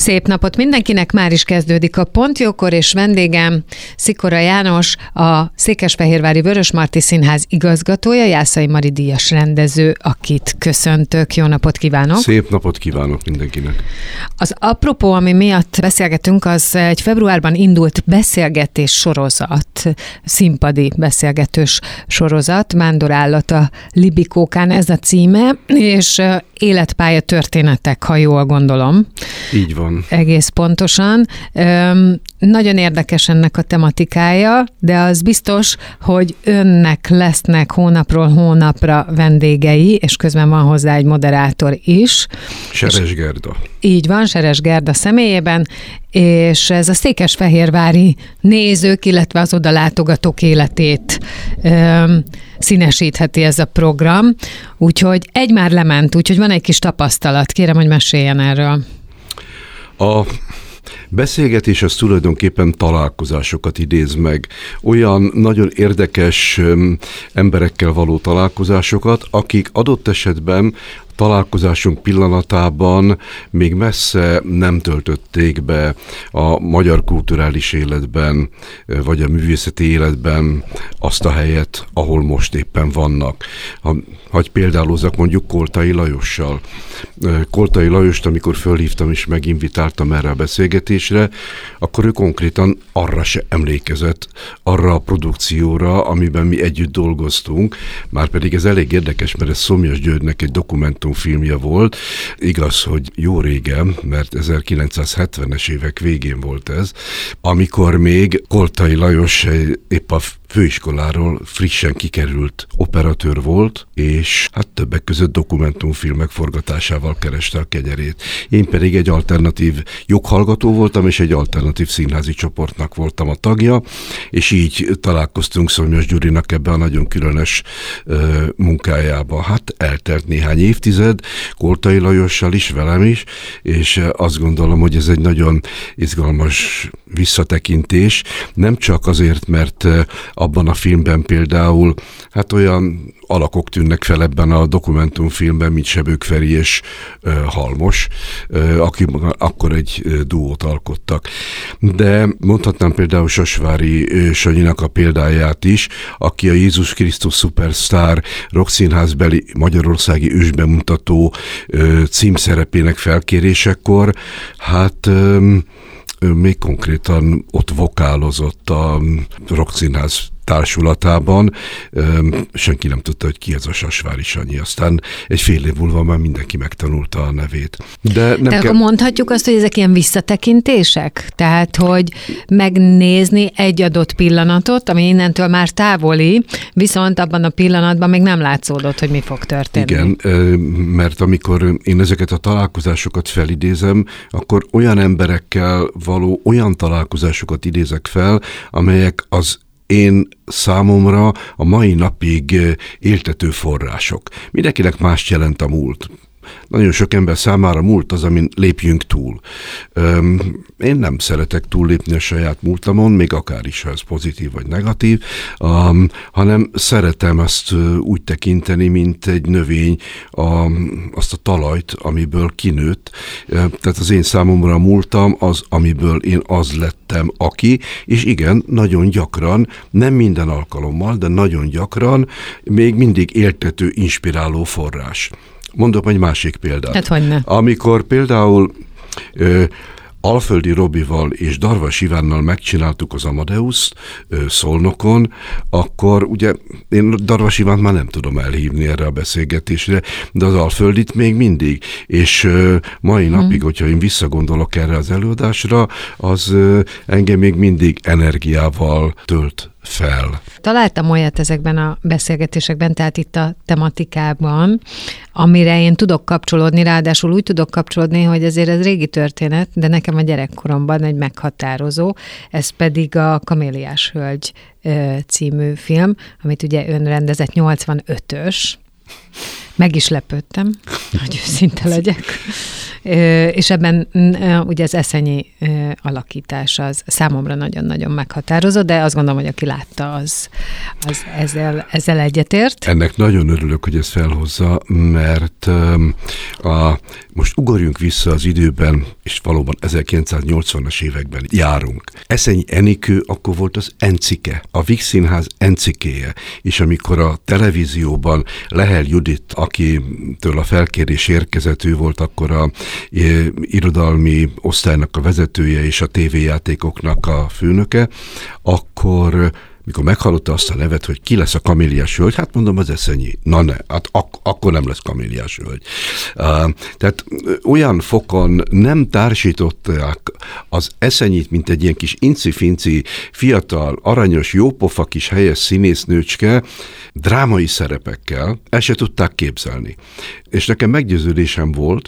Szép napot mindenkinek, már is kezdődik a Pontjókor, és vendégem Szikora János, a Székesfehérvári Vörösmarty Színház igazgatója, Jászai Mari díjas rendező, akit köszöntök. Jó napot kívánok! Szép napot kívánok mindenkinek! Az apropó, ami miatt beszélgetünk, az egy februárban indult beszélgetés sorozat, színpadi beszélgetős sorozat, Vándorállat a Libikókán, ez a címe, és életpálya történetek, ha jól gondolom. Így van. Egész pontosan. Nagyon érdekes ennek a tematikája, de az biztos, hogy önnek lesznek hónapról hónapra vendégei, és közben van hozzá egy moderátor is. Seres Gerda. Így van, Seres Gerda személyében, és ez a székesfehérvári nézők, illetve az oda látogatók életét színesítheti ez a program. Úgyhogy egy már lement, úgyhogy van egy kis tapasztalat. Kérem, hogy meséljen erről. A beszélgetés az tulajdonképpen találkozásokat idéz meg. Olyan nagyon érdekes emberekkel való találkozásokat, akik adott esetben találkozásunk pillanatában még messze nem töltötték be a magyar kulturális életben, vagy a művészeti életben azt a helyet, ahol most éppen vannak. Hagy példálózzak mondjuk Koltai Lajossal. Koltai Lajost, amikor fölhívtam és meginvitáltam erre a beszélgetésre, akkor ő konkrétan arra se emlékezett, arra a produkcióra, amiben mi együtt dolgoztunk, márpedig ez elég érdekes, mert ez Szomjas Györgynek egy dokumentumfilmje volt. Igaz, hogy jó régen, mert 1970-es évek végén volt ez, amikor még Koltai Lajos épp a főiskoláról frissen kikerült operatőr volt, és hát többek között dokumentumfilmek forgatásával kereste a kenyerét. Én pedig egy alternatív joghallgató voltam, és egy alternatív színházi csoportnak voltam a tagja, és így találkoztunk Szomjas Gyurinak ebbe a nagyon különös munkájába. Hát eltelt néhány évtized, Koltai Lajossal is, velem is, és azt gondolom, hogy ez egy nagyon izgalmas visszatekintés, nem csak azért, mert abban a filmben például hát olyan alakok tűnnek fel ebben a dokumentumfilmben, mint Sebők Feri és Halmos, akik akkor egy duót alkottak. De mondhatnám például Sasvári Sanyinak a példáját is, aki a Jézus Krisztus Superstar rockszínházbeli magyarországi ősbemutató címszerepének felkérésekor, hát még konkrétan ott vokálozott a rockszínház társulatában, senki nem tudta, hogy ki ez a Sasvári Sanyi. Aztán egy fél év múlva már mindenki megtanulta a nevét. De akkor mondhatjuk azt, hogy ezek ilyen visszatekintések? Tehát, hogy megnézni egy adott pillanatot, ami innentől már távoli, viszont abban a pillanatban még nem látszódott, hogy mi fog történni. Igen, mert amikor én ezeket a találkozásokat felidézem, akkor olyan emberekkel való olyan találkozásokat idézek fel, amelyek az én számomra a mai napig éltető források. Mindenkinek mást jelent a múlt. Nagyon sok ember számára múlt az, amin lépjünk túl. Én nem szeretek túllépni a saját múltamon, még akár is, ha ez pozitív vagy negatív, hanem szeretem azt úgy tekinteni, mint egy növény azt a talajt, amiből kinőtt. Tehát az én számomra a múltam az, amiből én az lettem, aki, és igen, nagyon gyakran, nem minden alkalommal, de nagyon gyakran még mindig éltető, inspiráló forrás. Mondok egy másik példát. Hát hogyne. Amikor például Alföldi Robival és Darvas Ivánnal megcsináltuk az Amadeuszt Szolnokon, akkor ugye én Darvas Ivánt már nem tudom elhívni erre a beszélgetésre, de az Alföldit még mindig. És mai napig, hogyha én visszagondolok erre az előadásra, az engem még mindig energiával tölt fel. Találtam olyat ezekben a beszélgetésekben, tehát itt a tematikában, amire én tudok kapcsolódni, ráadásul úgy tudok kapcsolódni, hogy azért ez régi történet, de nekem a gyerekkoromban egy meghatározó, ez pedig a Kaméliás hölgy című film, amit ugye ön rendezett, 85-ös. Meg is lepődtem, hogy őszinte legyek. És ebben ugye az eszenyi alakítás az számomra nagyon-nagyon meghatározó, de azt gondolom, hogy aki látta, az ezzel egyetért. Ennek nagyon örülök, hogy ezt felhozza, mert most ugorjunk vissza az időben, és valóban 1980-as években járunk. Eszenyi Enikő akkor volt az Encike, a Víg Színház Encikéje, és amikor a televízióban Lehel Judit, akitől a felkérés érkezett, ő volt akkor a irodalmi osztálynak a vezetője és a tévéjátékoknak a főnöke, akkor mikor meghallotta azt a nevet, hogy ki lesz a Kaméliás hölgy, hát mondom, az Eszenyi. Na ne, hát akkor nem lesz Kaméliás hölgy. Tehát olyan fokon nem társították az Eszenyit, mint egy ilyen kis inci-finci, fiatal, aranyos, jópofa kis helyes színésznőcske, drámai szerepekkel, ezt se tudták képzelni. És nekem meggyőződésem volt,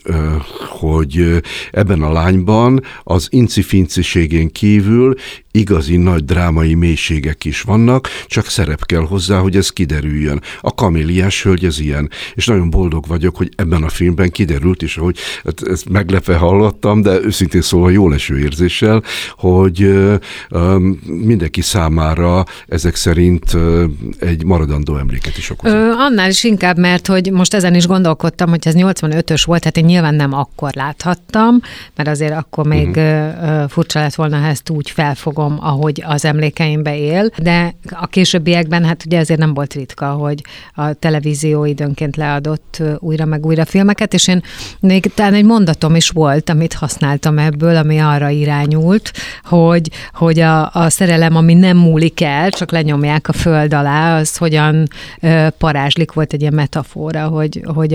hogy ebben a lányban az incifinciségén kívül igazi nagy drámai mélységek is vannak, csak szerep kell hozzá, hogy ez kiderüljön. A Kaméliás hölgy ez ilyen, és nagyon boldog vagyok, hogy ebben a filmben kiderült, és ahogy ezt meglepve hallottam, de őszintén szólva jól eső érzéssel, hogy mindenki számára ezek szerint egy maradandó emléket is okozott. Annál is inkább, mert hogy most ezen is gondolkodtam, hogy ez 85-ös volt, hát én nyilván nem akkor láthattam, mert azért akkor még furcsa lett volna, ha ezt úgy felfogom, ahogy az emlékeimbe él, de a későbbiekben hát ugye azért nem volt ritka, hogy a televízió időnként leadott újra meg újra filmeket, és én még talán egy mondatom is volt, amit használtam ebből, ami arra irányult, hogy a szerelem, ami nem múlik el, csak lenyomják a föld alá, az hogyan parázslik, volt egy ilyen metafora, hogy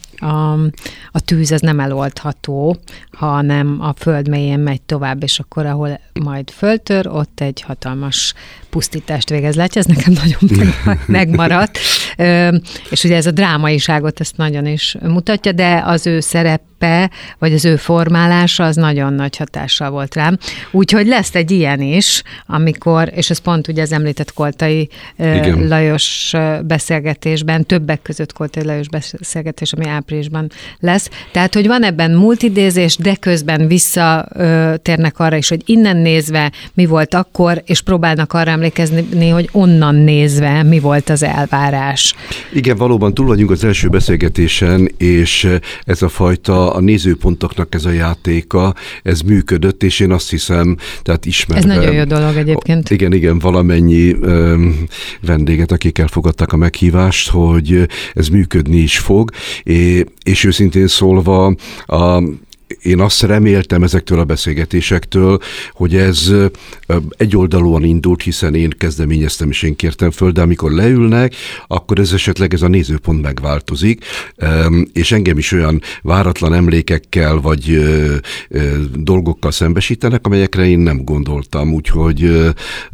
a tűz az nem eloldható, hanem a föld mélyén megy tovább, és akkor, ahol majd föltör, ott egy hatalmas pusztítást végez. Látja, ez nekem nagyon megmaradt. És ugye ez a drámaiságot ezt nagyon is mutatja, de az ő szerepe, vagy az ő formálása az nagyon nagy hatással volt rám. Úgyhogy lesz egy ilyen is, amikor, és ez pont ugye az említett Koltai Lajos beszélgetésben, többek között Koltai Lajos beszélgetés, ami áprilisban lesz. Tehát, hogy van ebben multidézés, de közben visszatérnek arra is, hogy innen nézve mi volt akkor, és próbálnak arra emlékezni, hogy onnan nézve mi volt az elvárás. Igen, valóban túl vagyunk az első beszélgetésen, és ez a fajta a nézőpontoknak ez a játéka, ez működött, és én azt hiszem, tehát ismerve... Ez nagyon jó dolog egyébként. Igen, valamennyi vendéget, akik elfogadták a meghívást, hogy ez működni is fog, és őszintén szólva én azt reméltem ezektől a beszélgetésektől, hogy ez egyoldalúan indult, hiszen én kezdeményeztem és én kértem föl, de amikor leülnek, akkor esetleg ez a nézőpont megváltozik, és engem is olyan váratlan emlékekkel vagy dolgokkal szembesítenek, amelyekre én nem gondoltam, úgyhogy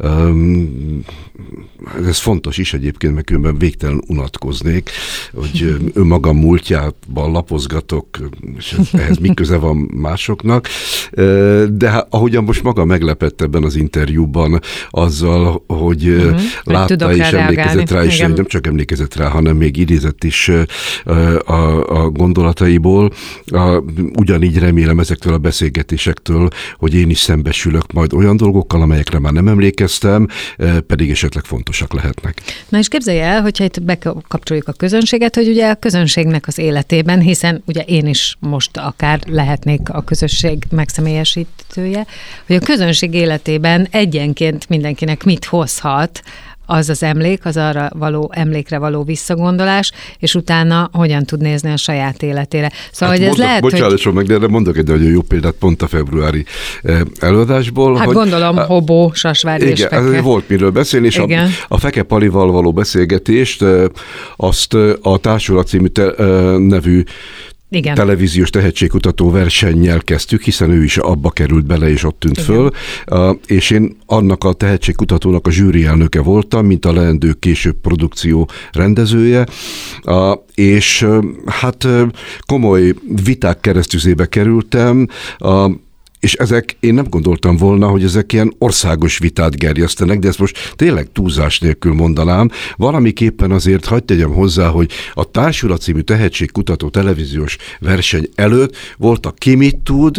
ez fontos is egyébként, mert különben végtelen unatkoznék, hogy önmagam múltjában lapozgatok, és ehhez mi köze van másoknak, de ahogyan most maga meglepett ebben az interjúban azzal, hogy látta és emlékezett rá, és nem csak emlékezett rá, hanem még idézett is a gondolataiból. Ugyanígy remélem ezektől a beszélgetésektől, hogy én is szembesülök majd olyan dolgokkal, amelyekre már nem emlékeztem, pedig esetleg fontosak lehetnek. Na és képzelj el, hogyha itt bekapcsoljuk a közönséget, hogy ugye a közönségnek az életében, hiszen ugye én is most akár lehetnék a közösség megszemélyesítője, hogy a közönség életében egyenként mindenkinek mit hozhat az az emlék, az arra való emlékre való visszagondolás, és utána hogyan tud nézni a saját életére. Szóval, hogy ez lehet, bocsánat, meg, de mondok egy nagyon jó példát pont a februári előadásból. Hát hogy, gondolom, Hobó, Sasvárdi és Feke. Igen, volt miről beszélni, és a Feke Palival való beszélgetést, azt a Társulat című nevű televíziós tehetségkutató versennyel kezdtük, hiszen ő is abba került bele, és ott tűnt föl, és én annak a tehetségkutatónak a zsűri elnöke voltam, mint a leendő később produkció rendezője, és hát komoly viták keresztüzébe kerültem, És ezek, én nem gondoltam volna, hogy ezek ilyen országos vitát gerjesztenek, de ezt most tényleg túlzás nélkül mondanám. Valamiképpen azért hagyd tegyem hozzá, hogy a Társulat című tehetségkutató televíziós verseny előtt volt a Ki mit tud,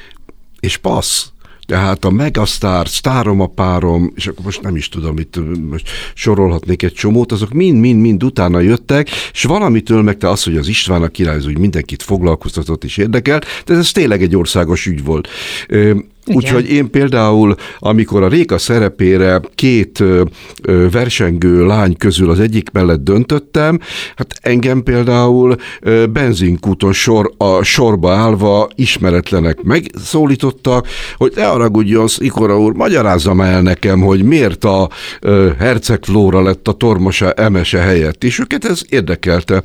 és passz. Tehát a Megasztár, Sztárom a párom, és akkor most nem is tudom, itt most sorolhatnék egy csomót, azok mind utána jöttek, és valamitől meg te az, hogy az István a király, úgy mindenkit foglalkoztatott és érdekelt, de ez tényleg egy országos ügy volt. Úgyhogy én például, amikor a Réka szerepére két versengő lány közül az egyik mellett döntöttem, hát engem például benzinkúton sorba állva ismeretlenek megszólítottak, hogy ne haragudjon, Ikora úr, magyarázzam el nekem, hogy miért a Herceg Flóra lett a Tormos Emese helyett, és őket ez érdekelte.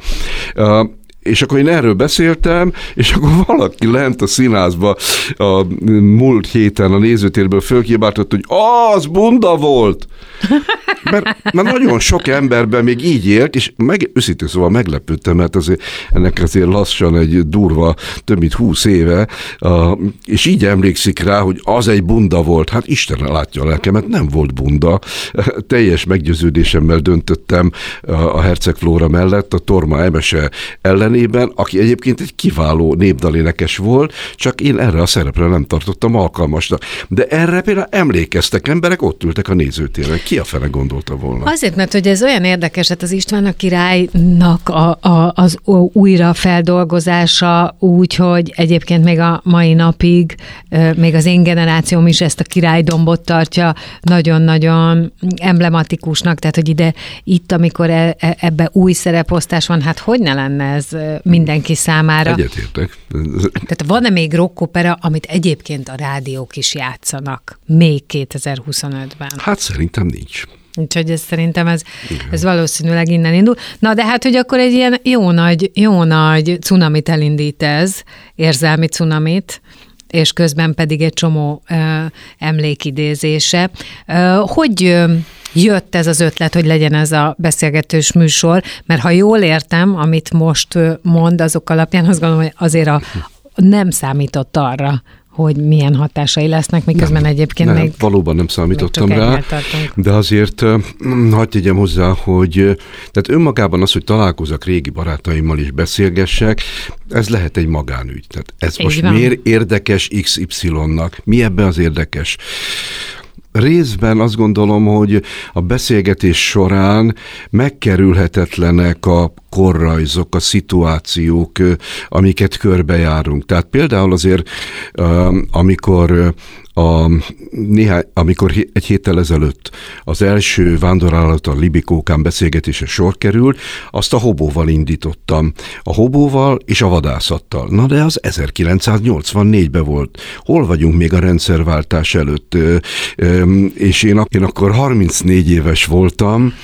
És akkor én erről beszéltem, és akkor valaki lent a színházba a múlt héten a nézőtérből fölkiabáltott, hogy az bunda volt! Mert nagyon sok emberben még így élt, és őszintén szóval meglepődtem, mert ennek azért lassan egy durva, több mint 20 éve, és így emlékszik rá, hogy az egy bunda volt. Hát Isten látja a lelkemet, nem volt bunda. Teljes meggyőződésemmel döntöttem a Herceg Flóra mellett, a Torma Emese ellenében, aki egyébként egy kiváló népdalénekes volt, csak én erre a szerepre nem tartottam alkalmasnak. De erre például emlékeztek emberek, ott ültek a nézőtéren. Ki a fele gondolta volna? Azért, mert hogy ez olyan érdekes, hát az István a királynak az újra feldolgozása úgy, hogy egyébként még a mai napig, még az én generációm is ezt a királydombot tartja nagyon-nagyon emblematikusnak, tehát hogy itt, amikor ebbe új szereposztás van, hát hogy ne lenne ez mindenki számára? Egyetértek. Tehát van-e még rockopera, amit egyébként a rádiók is játszanak még 2025-ben? Hát szerintem nincs. Úgyhogy szerintem ez valószínűleg innen indul. Na de hát, hogy akkor egy ilyen jó nagy cunamit elindít ez, érzelmi cunamit, és közben pedig egy csomó emlékidézése. Hogy jött ez az ötlet, hogy legyen ez a beszélgetős műsor? Mert ha jól értem, amit most mond, azok alapján azt gondolom, hogy azért nem számított arra, hogy milyen hatásai lesznek, miközben nem, egyébként még... Valóban nem számítottam rá, de azért hadd tegyem hozzá, hogy tehát önmagában az, hogy találkozok régi barátaimmal és beszélgessek, ez lehet egy magánügy. Tehát ez így most van. Miért érdekes XY-nak? Mi ebben az érdekes? Részben azt gondolom, hogy a beszélgetés során megkerülhetetlenek a korrajzok, a szituációk, amiket körbejárunk. Tehát például azért, amikor egy héttel ezelőtt az első vándorállattal Libikókán beszélgetése sor került, azt a hobóval indítottam. A hobóval és a vadászattal. Na de az 1984-ben volt. Hol vagyunk még a rendszerváltás előtt? És én akkor 34 éves voltam,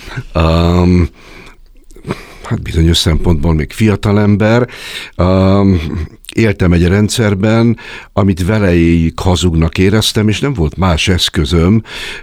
hát bizonyos szempontból még fiatalember, éltem egy rendszerben, amit velejéig hazugnak éreztem, és nem volt más eszközöm,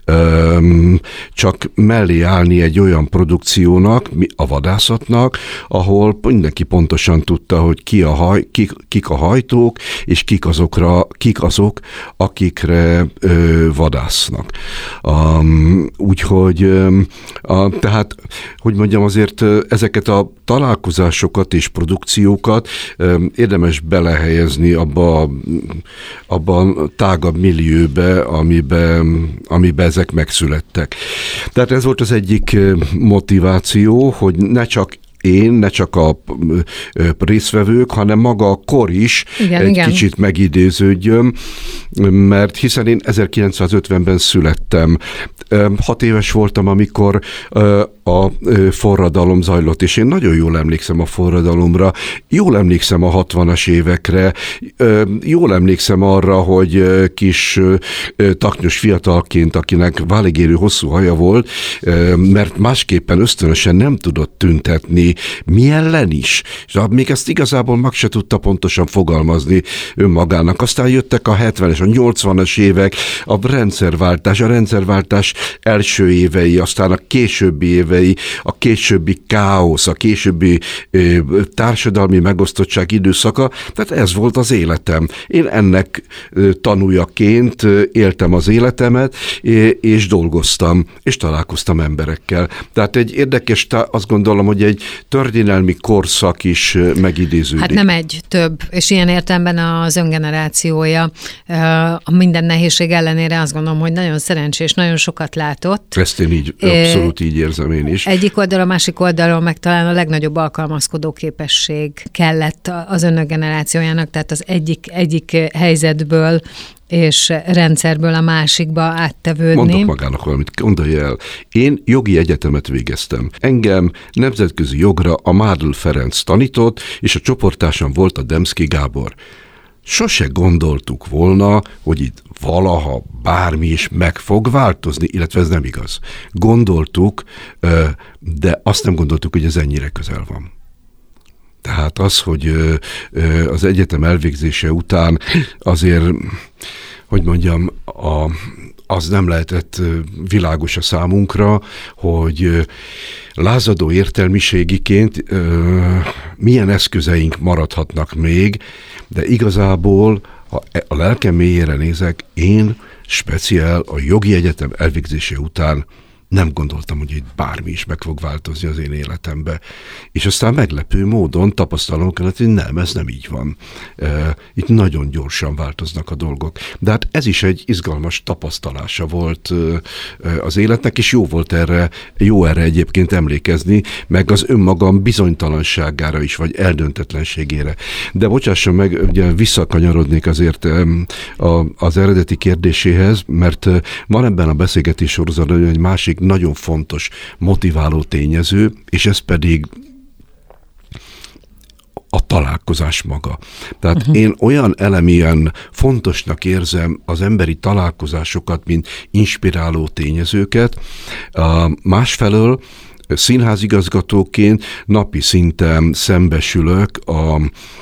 csak mellé állni egy olyan produkciónak, a vadászatnak, ahol mindenki pontosan tudta, hogy kik a hajtók, és kik azok, akikre vadásznak. Úgyhogy tehát, hogy mondjam, azért ezeket a találkozásokat és produkciókat érdemes belehelyezni abba a tágabb millióbe, amiben ezek megszülettek. Tehát ez volt az egyik motiváció, hogy ne csak a résztvevők, hanem maga a kor is kicsit megidéződjön, mert hiszen én 1950-ben születtem. 6 éves voltam, amikor a forradalom zajlott, és én nagyon jól emlékszem a forradalomra, jól emlékszem a 60-as évekre, jól emlékszem arra, hogy kis taknyos fiatalként, akinek váligérő hosszú haja volt, mert másképpen ösztönösen nem tudott tüntetni, mi ellen is. És még ezt igazából meg se tudta pontosan fogalmazni önmagának. Aztán jöttek a 70-es, a 80-as évek, a rendszerváltás első évei, aztán a későbbi évei, évei, a későbbi káosz, a későbbi társadalmi megosztottság időszaka, tehát ez volt az életem. Én ennek tanújaként éltem az életemet, és dolgoztam, és találkoztam emberekkel. Tehát egy érdekes, azt gondolom, hogy egy történelmi korszak is megidéződik. Hát nem egy, több, és ilyen értelemben az öngenerációja a minden nehézség ellenére azt gondolom, hogy nagyon szerencsés, nagyon sokat látott. Ezt én így, abszolút így érzem én is. Egyik oldalon, másik oldalon meg talán a legnagyobb alkalmazkodó képesség kellett az önök generációjának, tehát az egyik helyzetből és rendszerből a másikba áttevődni. Mondok magának valamit, gondolja el. Én jogi egyetemet végeztem. Engem nemzetközi jogra a Mádl Ferenc tanított, és a csoporttársam volt a Demszky Gábor. Sose gondoltuk volna, hogy itt valaha bármi is meg fog változni, illetve ez nem igaz. Gondoltuk, de azt nem gondoltuk, hogy ez ennyire közel van. Tehát az, hogy az egyetem elvégzése után azért, hogy mondjam, az nem lehetett világos a számunkra, hogy lázadó értelmiségiként milyen eszközeink maradhatnak még, de igazából, ha a lelkem mélyére nézek, én speciál a jogi egyetem elvégzése után nem gondoltam, hogy itt bármi is meg fog változni az én életembe. És aztán meglepő módon tapasztalom kellett, hogy nem, ez nem így van. Itt nagyon gyorsan változnak a dolgok. De hát ez is egy izgalmas tapasztalása volt az életnek, és jó erre egyébként emlékezni, meg az önmagam bizonytalanságára is, vagy eldöntetlenségére. De bocsásson meg, ugye visszakanyarodnék azért az eredeti kérdéséhez, mert van ebben a beszélgetés sorozatban egy másik nagyon fontos motiváló tényező, és ez pedig a találkozás maga. Tehát én olyan elemien fontosnak érzem az emberi találkozásokat, mint inspiráló tényezőket. Másfelől színházigazgatóként napi szinten szembesülök a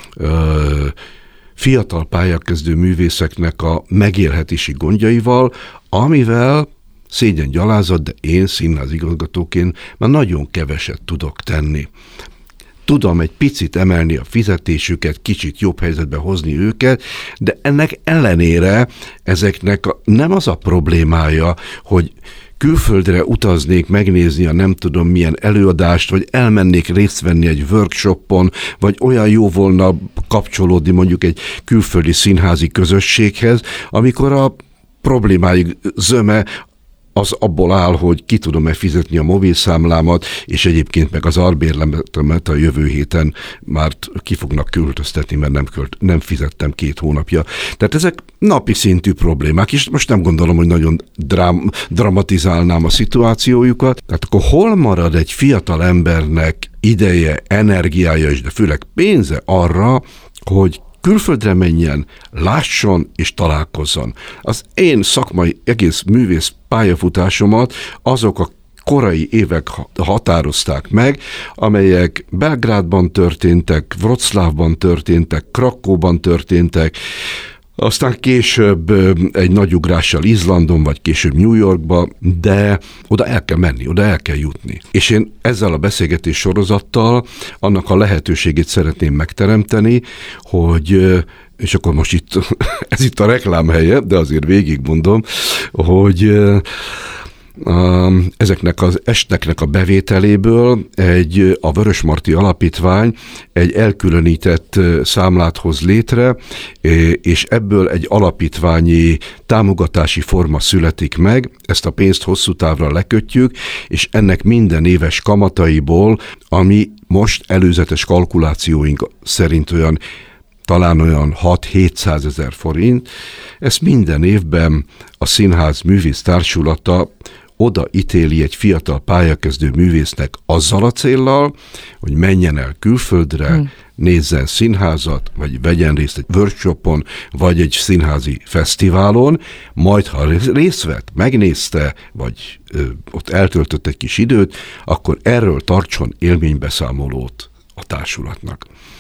fiatal pályakezdő művészeknek a megélhetési gondjaival, amivel szégyen gyalázat, de én színházigazgatóként már nagyon keveset tudok tenni. Tudom egy picit emelni a fizetésüket, kicsit jobb helyzetbe hozni őket, de ennek ellenére ezeknek nem az a problémája, hogy külföldre utaznék megnézni a nem tudom milyen előadást, vagy elmennék részt venni egy workshopon, vagy olyan jó volna kapcsolódni mondjuk egy külföldi színházi közösséghez, amikor a problémáig zöme az abból áll, hogy ki tudom-e fizetni a mobilszámlámat, és egyébként meg az albérletemet a jövő héten már ki fognak költöztetni, mert nem fizettem 2 hónapja. Tehát ezek napi szintű problémák, és most nem gondolom, hogy nagyon dramatizálnám a szituációjukat. Tehát akkor hol marad egy fiatal embernek ideje, energiája, és de főleg pénze arra, hogy külföldre menjen, lásson és találkozzon. Az én szakmai egész művész pályafutásomat azok a korai évek határozták meg, amelyek Belgrádban történtek, Wroclawban történtek, Krakóban történtek, aztán később egy nagy ugrással Izlandon, vagy később New Yorkba, de oda el kell menni, oda el kell jutni. És én ezzel a beszélgetés sorozattal annak a lehetőségét szeretném megteremteni, hogy, és akkor most itt, ez itt a reklám helye, de azért végigmondom, hogy ezeknek az esteknek a bevételéből a Vörösmarty Alapítvány egy elkülönített számlát hoz létre, és ebből egy alapítványi támogatási forma születik meg, ezt a pénzt hosszú távra lekötjük, és ennek minden éves kamataiból, ami most előzetes kalkulációink szerint talán olyan 6-700 ezer forint, ezt minden évben a Színház Művész Társulata odaítéli egy fiatal pályakezdő művésznek azzal a céllal, hogy menjen el külföldre, nézzen színházat, vagy vegyen részt egy workshopon, vagy egy színházi fesztiválon, majd ha részt vett, megnézte, vagy ott eltöltött egy kis időt, akkor erről tartson élménybeszámolót a társulatnak.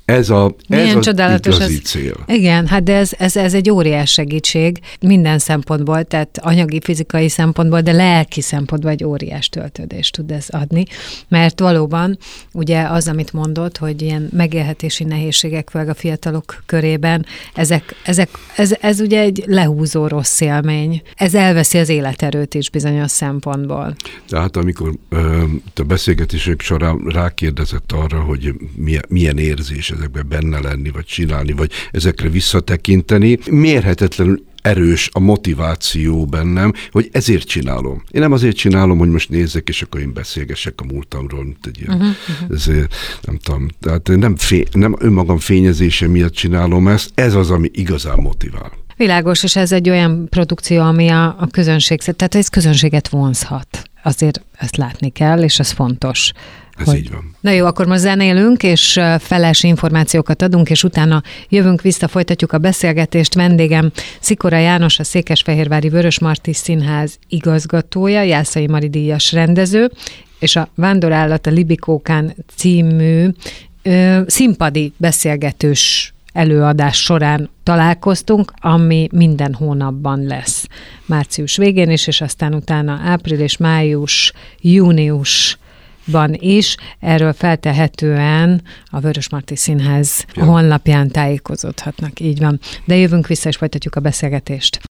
Ez az igazi ez. cél. Igen, hát de ez egy óriás segítség minden szempontból, tehát anyagi, fizikai szempontból, de lelki szempontból egy óriás töltődést tud ez adni, mert valóban ugye az, amit mondod, hogy ilyen megélhetési nehézségek főleg a fiatalok körében, ez ugye egy lehúzó rossz élmény. Ez elveszi az életerőt is bizonyos szempontból. Tehát amikor a beszélgetések során rákérdezett arra, hogy milyen érzés ezekben benne lenni, vagy csinálni, vagy ezekre visszatekinteni, mérhetetlenül erős a motiváció bennem, hogy ezért csinálom. Én nem azért csinálom, hogy most nézzek, és akkor én beszélgessek a múltamról, mint egy ilyen, ezért, nem tudom, tehát nem önmagam fényezése miatt csinálom ezt, ez az, ami igazán motivál. Világos, és ez egy olyan produkció, ami a közönség, tehát ez közönséget vonzhat. Azért ezt látni kell, és ez fontos. Ez így van. Na jó, akkor most zenélünk, és feles információkat adunk, és utána jövünk vissza, folytatjuk a beszélgetést. Vendégem Szikora János, a Székesfehérvári Vörösmarty Színház igazgatója, Jászai Mari díjas rendező, és a Vándorállat a Libikókán című színpadi beszélgetős előadás során találkoztunk, ami minden hónapban lesz. Március végén is, és aztán utána április, május, júniusban is. Erről feltehetően a Vörösmarty Színház honlapján tájékozódhatnak. Így van. De jövünk vissza, és folytatjuk a beszélgetést.